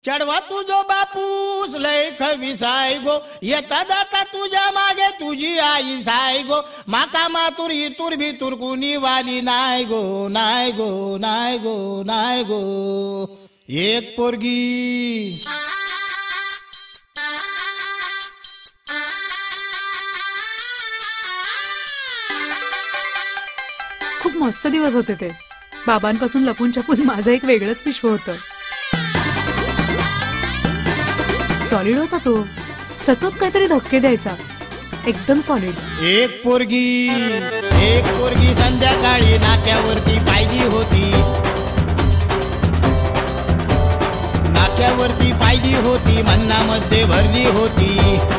चढवा तुझो बापूस लय खविसाय गो, येता जाता तुझ्या मागे तुझी आई साय गो, माका मातुर इतुर भितुर कुणी वाली नाय गो, नाय गो, नाय गो, नाय गो. एक पोरगी खूप मस्त दिवस होते ते. बाबांपासून लपून छपून माझं एक वेगळंच विश्व होतं. सॉलिड होता तो, सतत काहीतरी धक्के द्यायचा, एकदम सॉलिड. एक पोरगी संध्याकाळी नाक्यावरती पाहिली होती, नाक्यावरती पाहिली होती, मन्नामध्ये भरली होती.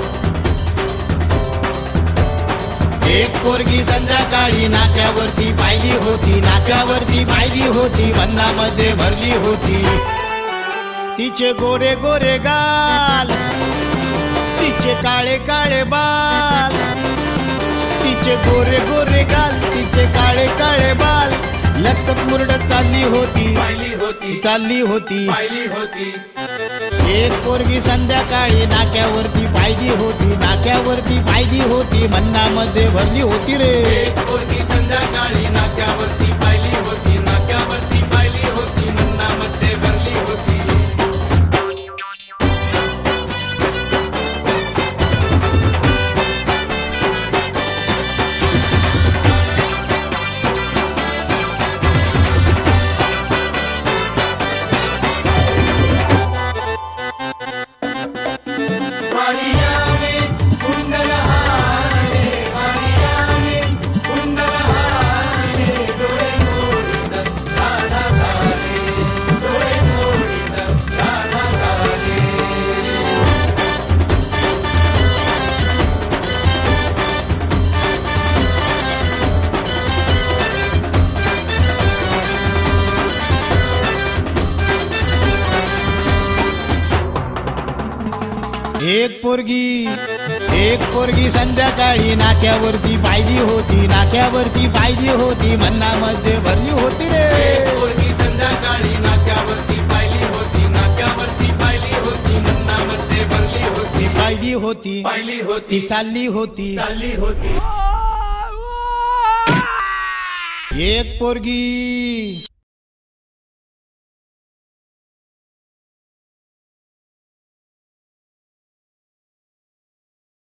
एक पोरगी संध्याकाळी नाक्यावरती पाहिली होती, नाक्यावरती पाहिली होती, मन्नामध्ये भरली होती. तिचे गोरे गोरे गाल, तिचे काळे काळे बाल, तिचे गोरे गोरे गाल, तिचे काळे काळे बाल, लचकत मुरडत चालली होती, चालली होती. एक पोरगी संध्याकाळी नाक्यावरती पाहिली होती, नाक्यावरती पाहिली होती, मन्नामध्ये भरली होती रे. एक पोरगी संध्याकाळी नाक्यावरती पाहिली होती, नाक्यावरती पाहिली होती, मन्नामध्ये भरली होती. एक पोरगी संध्याकाळी नाक्यावरती पाहिली होती, नाक्यावरती पाहिली होती, मन्नामध्ये भरली होती रे. एक पोरगी संध्याकाळी नाक्यावरती पाहिली होती, नाक्यावरती पाहिली होती, मन्नामध्ये भरली होती. पाहिली होती, पाहिली होती, चालली होती, चालली होती. एक पोरगी